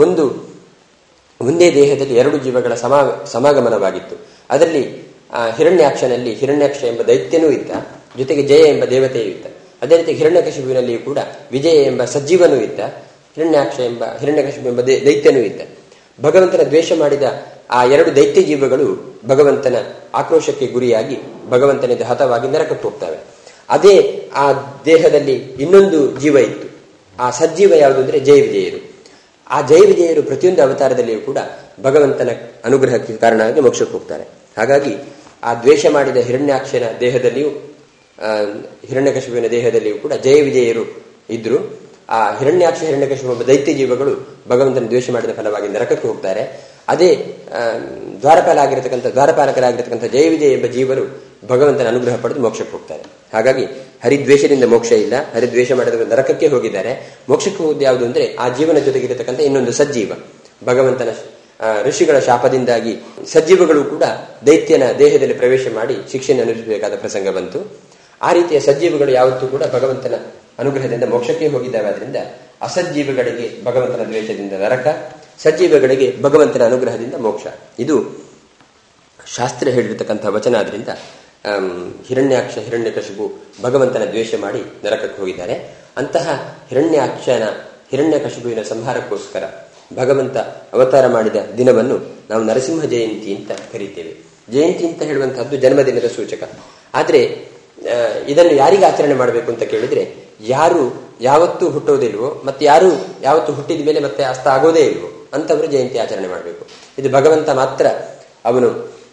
ಒಂದೇ ದೇಹದಲ್ಲಿ 2 ಜೀವಗಳ ಸಮಾಗಮನವಾಗಿತ್ತು. ಅದರಲ್ಲಿ ಹಿರಣ್ಯಾಕ್ಷನಲ್ಲಿ ಹಿರಣ್ಯಾಕ್ಷ ಎಂಬ ದೈತ್ಯನೂ ಇದ್ದ, ಜೊತೆಗೆ ಜಯ ಎಂಬ ದೇವತೆಯೂ ಇದ್ದ. ಅದೇ ರೀತಿ ಹಿರಣ್ಯಕಶಿಪುವಿನಲ್ಲಿಯೂ ಕೂಡ ವಿಜಯ ಎಂಬ ಸಜ್ಜೀವನೂ ಇದ್ದ, ಹಿರಣ್ಯಕಶಿಪು ಎಂಬ ದೈತ್ಯನೂ ಇದ್ದ. ಭಗವಂತನ ದ್ವೇಷ ಮಾಡಿದ ಆ 2 ದೈತ್ಯ ಜೀವಗಳು ಭಗವಂತನ ಆಕ್ರೋಶಕ್ಕೆ ಗುರಿಯಾಗಿ ಭಗವಂತನಿಂದ ಹತವಾಗಿ ನರಕಕ್ಕೆ ಹೋಗ್ತವೆ. ಅದೇ ಆ ದೇಹದಲ್ಲಿ ಇನ್ನೊಂದು ಜೀವ ಇತ್ತು. ಆ ಸಜ್ಜೀವ ಯಾವುದು ಅಂದ್ರೆ ಜಯ ವಿಜಯರು. ಆ ಜಯ ವಿಜಯರು ಪ್ರತಿಯೊಂದು ಅವತಾರದಲ್ಲಿಯೂ ಕೂಡ ಭಗವಂತನ ಅನುಗ್ರಹಕ್ಕೆ ಕಾರಣವಾಗಿ ಮೋಕ್ಷಕ್ಕೆ ಹೋಗ್ತಾರೆ. ಹಾಗಾಗಿ ಆ ದ್ವೇಷ ಮಾಡಿದ ಹಿರಣ್ಯಾಕ್ಷನ ದೇಹದಲ್ಲಿಯೂ ಹಿರಣ್ಯಕಶಿಪುವಿನ ದೇಹದಲ್ಲಿಯೂ ಕೂಡ ಜಯ ವಿಜಯರು ಇದ್ರು. ಆ ಹಿರಣ್ಯಾಕ್ಷ ಹಿರಣ್ಯಕಶಿಪು ಎಂಬ ದೈತ್ಯ ಜೀವಗಳು ಭಗವಂತನ ದ್ವೇಷ ಮಾಡಿದ ಫಲವಾಗಿ ನರಕಕ್ಕೆ ಹೋಗ್ತಾರೆ. ಅದೇ ದ್ವಾರಪಾಲಕರಾಗಿರತಕ್ಕಂಥ ಜಯ ವಿಜಯ ಎಂಬ ಜೀವರು ಭಗವಂತನ ಅನುಗ್ರಹ ಪಡೆದು ಮೋಕ್ಷಕ್ಕೆ ಹೋಗ್ತಾರೆ. ಹಾಗಾಗಿ ಹರಿದ್ವೇಷದಿಂದ ಮೋಕ್ಷ ಇಲ್ಲ, ಹರಿದ್ವೇಷ ಮಾಡಿದ ನರಕಕ್ಕೆ ಹೋಗಿದ್ದಾರೆ. ಮೋಕ್ಷಕ್ಕೆ ಹೋಗುವುದು ಯಾವುದು ಅಂದ್ರೆ ಆ ಜೀವನ ಜೊತೆಗಿರತಕ್ಕಂಥ ಇನ್ನೊಂದು ಸಜ್ಜೀವ. ಭಗವಂತನ ಋಷಿಗಳ ಶಾಪದಿಂದಾಗಿ ಸಜ್ಜೀವಗಳು ಕೂಡ ದೈತ್ಯನ ದೇಹದಲ್ಲಿ ಪ್ರವೇಶ ಮಾಡಿ ಶಿಕ್ಷೆಯನ್ನು ಅನುಭವಿಸಬೇಕಾದ ಪ್ರಸಂಗ ಬಂತು. ಆ ರೀತಿಯ ಸಜ್ಜೀವಗಳು ಯಾವತ್ತೂ ಕೂಡ ಭಗವಂತನ ಅನುಗ್ರಹದಿಂದ ಮೋಕ್ಷಕ್ಕೆ ಹೋಗಿದ್ದಾವೆ. ಆದ್ರಿಂದ ಅಸಜ್ಜೀವಗಳಿಗೆ ಭಗವಂತನ ದ್ವೇಷದಿಂದ ನರಕ, ಸಜ್ಜೀವಗಳಿಗೆ ಭಗವಂತನ ಅನುಗ್ರಹದಿಂದ ಮೋಕ್ಷ. ಇದು ಶಾಸ್ತ್ರ ಹೇಳಿರತಕ್ಕಂಥ ವಚನ. ಆದ್ರಿಂದ ಹಿರಣ್ಯಾಕ್ಷ ಹಿರಣ್ಯಕಶಿಪು ಭಗವಂತನ ದ್ವೇಷ ಮಾಡಿ ನರಕಕ್ಕೆ ಹೋಗಿದ್ದಾರೆ. ಅಂತಹ ಹಿರಣ್ಯಕಶಿಪುವಿನ ಸಂಹಾರಕ್ಕೋಸ್ಕರ ಭಗವಂತ ಅವತಾರ ಮಾಡಿದ ದಿನವನ್ನು ನಾವು ನರಸಿಂಹ ಜಯಂತಿ ಅಂತ ಕರೀತೇವೆ. ಜಯಂತಿ ಅಂತ ಹೇಳುವಂತಹದ್ದು ಜನ್ಮದಿನದ ಸೂಚಕ. ಆದ್ರೆ ಇದನ್ನು ಯಾರಿಗೆ ಆಚರಣೆ ಮಾಡಬೇಕು ಅಂತ ಕೇಳಿದ್ರೆ, ಯಾರು ಯಾವತ್ತೂ ಹುಟ್ಟೋದಿಲ್ವೋ ಮತ್ತೆ ಯಾರು ಯಾವತ್ತು ಹುಟ್ಟಿದ ಮೇಲೆ ಮತ್ತೆ ಅಸ್ತ ಆಗೋದೇ ಇಲ್ವೋ ಅಂತವರು ಜಯಂತಿ ಆಚರಣೆ ಮಾಡಬೇಕು. ಇದು ಭಗವಂತ ಮಾತ್ರ ಅವನು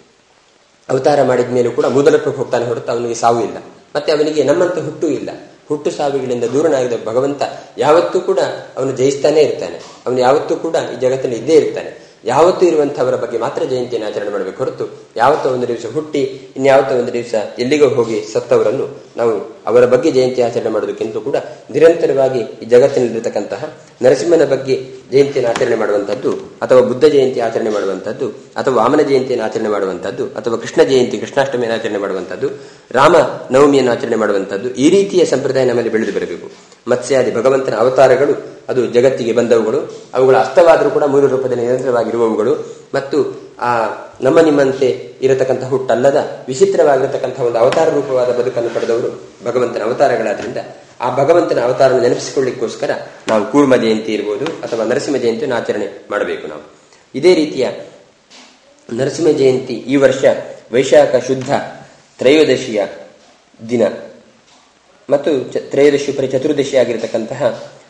ಅವತಾರ ಮಾಡಿದ ಮೇಲೂ ಕೂಡ ಮೂಲಕ್ಕೆ ಹೋಗ್ತಾನೆ ಹೊರತು ಅವನಿಗೆ ಸಾವು ಇಲ್ಲ, ಮತ್ತೆ ಅವನಿಗೆ ನಮ್ಮಂತ ಹುಟ್ಟು ಇಲ್ಲ. ಹುಟ್ಟು ಸಾವಿಗಳಿಂದ ದೂರನಾಗಿದ್ದ ಭಗವಂತ ಯಾವತ್ತೂ ಕೂಡ ಅವನು ಜಯಿಸ್ತಾನೆ ಇರ್ತಾನೆ. ಅವನು ಯಾವತ್ತೂ ಕೂಡ ಈ ಜಗತ್ತಿನಲ್ಲಿ ಇದ್ದೇ ಇರ್ತಾನೆ. ಯಾವತ್ತೂ ಇರುವಂತಹವರ ಬಗ್ಗೆ ಮಾತ್ರ ಜಯಂತಿಯನ್ನು ಆಚರಣೆ ಮಾಡಬೇಕು ಹೊರತು ಯಾವತ್ತೋ ಒಂದು ದಿವಸ ಹುಟ್ಟಿ ಇನ್ಯಾವತ್ತೋ ಒಂದು ದಿವಸ ಎಲ್ಲಿಗೋ ಹೋಗಿ ಸತ್ತವರನ್ನು ನಾವು ಅವರ ಬಗ್ಗೆ ಜಯಂತಿ ಆಚರಣೆ ಮಾಡೋದಕ್ಕಿಂತ ಕೂಡ ನಿರಂತರವಾಗಿ ಈ ಜಗತ್ತಿನಲ್ಲಿರತಕ್ಕಂತಹ ನರಸಿಂಹನ ಬಗ್ಗೆ ಜಯಂತಿಯನ್ನು ಆಚರಣೆ ಮಾಡುವಂತಹದ್ದು, ಅಥವಾ ಬುದ್ಧ ಜಯಂತಿ ಆಚರಣೆ ಮಾಡುವಂತಹದ್ದು, ಅಥವಾ ವಾಮನ ಜಯಂತಿಯನ್ನು ಆಚರಣೆ ಮಾಡುವಂತಹದ್ದು, ಅಥವಾ ಕೃಷ್ಣ ಜಯಂತಿ ಕೃಷ್ಣಾಷ್ಟಮಿಯನ್ನು ಆಚರಣೆ ಮಾಡುವಂತಹದ್ದು, ರಾಮ ನವಮಿಯನ್ನು ಆಚರಣೆ ಮಾಡುವಂತಹದ್ದು, ಈ ರೀತಿಯ ಸಂಪ್ರದಾಯ ನಮ್ಮಲ್ಲಿ ಬೆಳೆದು ಬರಬೇಕು. ಮತ್ಸ್ಯಾದಿ ಭಗವಂತನ ಅವತಾರಗಳು ಅದು ಜಗತ್ತಿಗೆ ಬಂದವುಗಳು. ಅವುಗಳ ಅರ್ಥವಾದರೂ ಕೂಡ ಮೂಲ ರೂಪದಲ್ಲಿ ನಿರಂತರವಾಗಿರುವವುಗಳು. ಮತ್ತು ಆ ನಮ್ಮ ನಿಮ್ಮಂತೆ ಇರತಕ್ಕಂಥ ಹುಟ್ಟಲ್ಲದ ವಿಚಿತ್ರವಾಗಿರತಕ್ಕಂಥ ಒಂದು ಅವತಾರ ರೂಪವಾದ ಬದುಕನ್ನು ಪಡೆದವರು ಭಗವಂತನ ಅವತಾರಗಳಾದ್ರಿಂದ ಆ ಭಗವಂತನ ಅವತಾರ ನೆನಪಿಸಿಕೊಳ್ಳಿಕ್ಕೋಸ್ಕರ ನಾವು ಕೂರ್ಮ ಜಯಂತಿ ಇರ್ಬೋದು ಅಥವಾ ನರಸಿಂಹ ಜಯಂತಿಯನ್ನು ಆಚರಣೆ ಮಾಡಬೇಕು. ನಾವು ಇದೇ ರೀತಿಯ ನರಸಿಂಹ ಜಯಂತಿ ಈ ವರ್ಷ ವೈಶಾಖ ಶುದ್ಧ ತ್ರಯೋದಶಿಯ ದಿನ ಮತ್ತು ತ್ರಯೋದಶಿ ಪರಿ ಚತುರ್ದಶಿ ಆಗಿರತಕ್ಕಂತಹ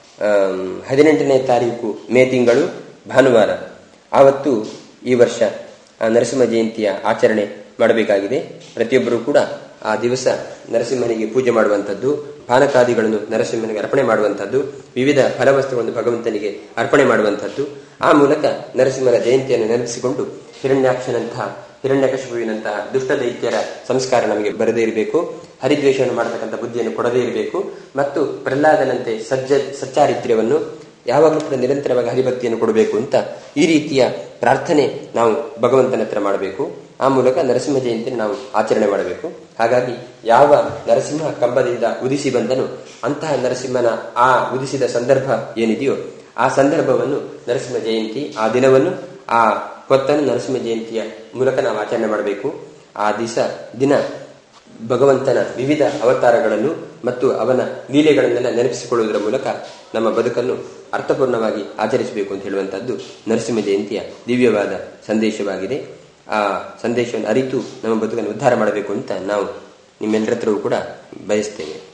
18ನೇ ತಾರೀಕು ಮೇ ತಿಂಗಳು ಭಾನುವಾರ ಆವತ್ತು ಈ ವರ್ಷ ನರಸಿಂಹ ಜಯಂತಿಯ ಆಚರಣೆ ಮಾಡಬೇಕಾಗಿದೆ. ಪ್ರತಿಯೊಬ್ಬರೂ ಕೂಡ ಆ ದಿವಸ ನರಸಿಂಹನಿಗೆ ಪೂಜೆ ಮಾಡುವಂಥದ್ದು, ಪಾನಕಾದಿಗಳನ್ನು ನರಸಿಂಹನಿಗೆ ಅರ್ಪಣೆ ಮಾಡುವಂಥದ್ದು, ವಿವಿಧ ಫಲವಸ್ತುಗಳನ್ನು ಭಗವಂತನಿಗೆ ಅರ್ಪಣೆ ಮಾಡುವಂಥದ್ದು. ಆ ಮೂಲಕ ನರಸಿಂಹನ ಜಯಂತಿಯನ್ನು ನೆನಪಿಸಿಕೊಂಡು ಹಿರಣ್ಯಕಶಿಪುವಿನಂತಹ ದುಷ್ಟ ದೈತ್ಯರ ಸಂಸ್ಕಾರ ನಮಗೆ ಬರದೇ ಇರಬೇಕು, ಹರಿದ್ವೇಷವನ್ನು ಮಾಡತಕ್ಕಂಥ ಬುದ್ಧಿಯನ್ನು ಕೊಡದೇ ಇರಬೇಕು, ಮತ್ತು ಪ್ರಹ್ಲಾದನಂತೆ ಸಚ್ಚಾರಿತ್ರ್ಯವನ್ನು ಯಾವಾಗಲೂ ಕೂಡ ನಿರಂತರವಾಗಿ ಹರಿಭಕ್ತಿಯನ್ನು ಕೊಡಬೇಕು ಅಂತ ಈ ರೀತಿಯ ಪ್ರಾರ್ಥನೆ ನಾವು ಭಗವಂತನ ಹತ್ರ ಮಾಡಬೇಕು. ಆ ಮೂಲಕ ನರಸಿಂಹ ಜಯಂತಿಯನ್ನು ನಾವು ಆಚರಣೆ ಮಾಡಬೇಕು. ಹಾಗಾಗಿ ಯಾವ ನರಸಿಂಹ ಕಂಬದಿಂದ ಉದಿಸಿ ಬಂದನು ಅಂತಹ ನರಸಿಂಹನ ಆ ಉದಿಸಿದ ಸಂದರ್ಭ ಏನಿದೆಯೋ ಆ ಸಂದರ್ಭವನ್ನು ನರಸಿಂಹ ಜಯಂತಿ, ಆ ದಿನವನ್ನು, ಆ ಹೊತ್ತನ್ನು ನರಸಿಂಹ ಜಯಂತಿಯ ಮೂಲಕ ನಾವು ಆಚರಣೆ ಮಾಡಬೇಕು. ಆ ದಿನ ಭಗವಂತನ ವಿವಿಧ ಅವತಾರಗಳನ್ನು ಮತ್ತು ಅವನ ಲೀಲೆಗಳನ್ನೆಲ್ಲ ನೆನಪಿಸಿಕೊಳ್ಳುವುದರ ಮೂಲಕ ನಮ್ಮ ಬದುಕನ್ನು ಅರ್ಥಪೂರ್ಣವಾಗಿ ಆಚರಿಸಬೇಕು ಅಂತ ಹೇಳುವಂತಹದ್ದು ನರಸಿಂಹ ಜಯಂತಿಯ ದಿವ್ಯವಾದ ಸಂದೇಶವಾಗಿದೆ. ಆ ಸಂದೇಶವನ್ನು ಅರಿತು ನಮ್ಮ ಬದುಕನ್ನು ಉದ್ಧಾರ ಮಾಡಬೇಕು ಅಂತ ನಾವು ನಿಮ್ಮೆಲ್ಲರ ಹತ್ರವೂ ಕೂಡ ಬಯಸ್ತೇವೆ.